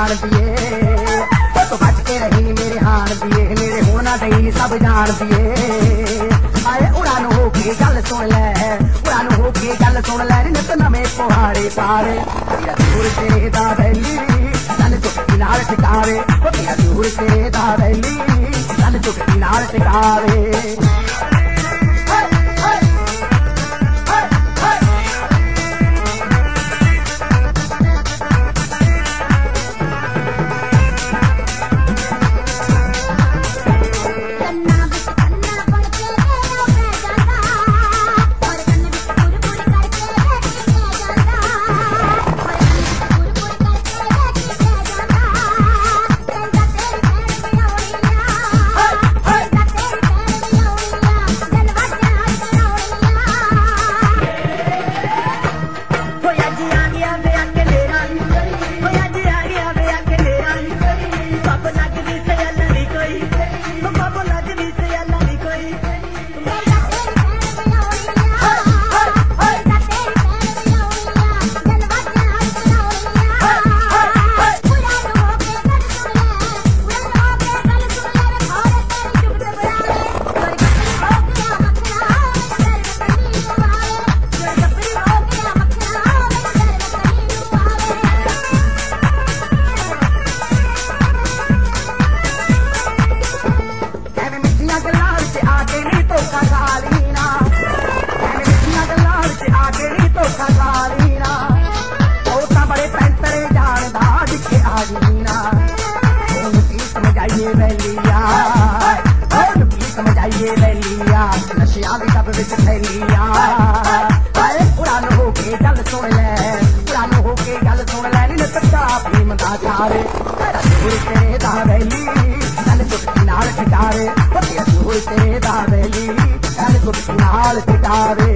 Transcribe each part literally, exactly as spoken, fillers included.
जान दिए तो बच के रही मेरे हान दिए मेरे होना नहीं सब जान दिए आए उड़ान हो के गल सुन ले उड़ान हो के गल सुन ले नित नवे पहाड़े पारे तेरा दूर तेरे दा वैली तन चुकी नाल टिकावे तेरा दूर तेरे दा वैली तन चुकी नाल टिकावे नशिया भी सब विच फैलिया उड़ान हो के गल सुन ले उड़ान हो के गल सुन ले नी नचा प्रेम दा चारे तेरा दूर तेरे दा वैली तन चुटकी नाल ठिकावे तेरा दूर तेरे दा वैली तन चुटकी नाल ठिकावे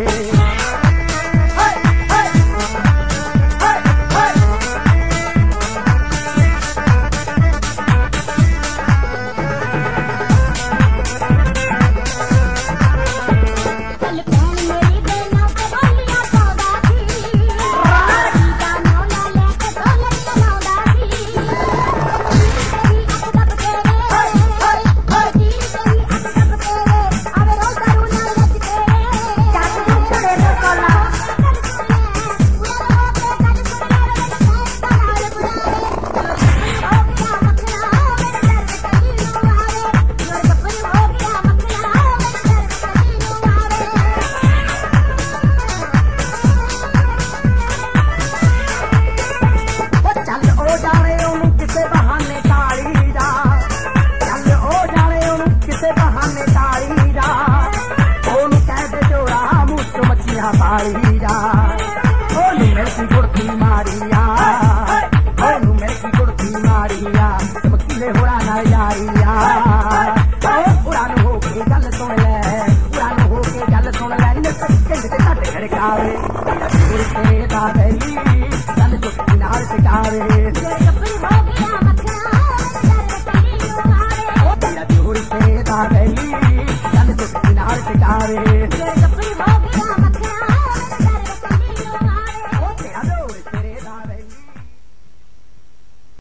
मारिया ओनू मेरी गुड़ती मारिया ओनू मेरी गुड़ती मारिया चमकीले होड़ा ना यारिया उड़ान हो के गल सुन ले उड़ान हो के गल सुन ले इन सच्चे ते साडे खड़कावे तेरा दूर तेरे दा वैली तन चुटकी नाल टिकावे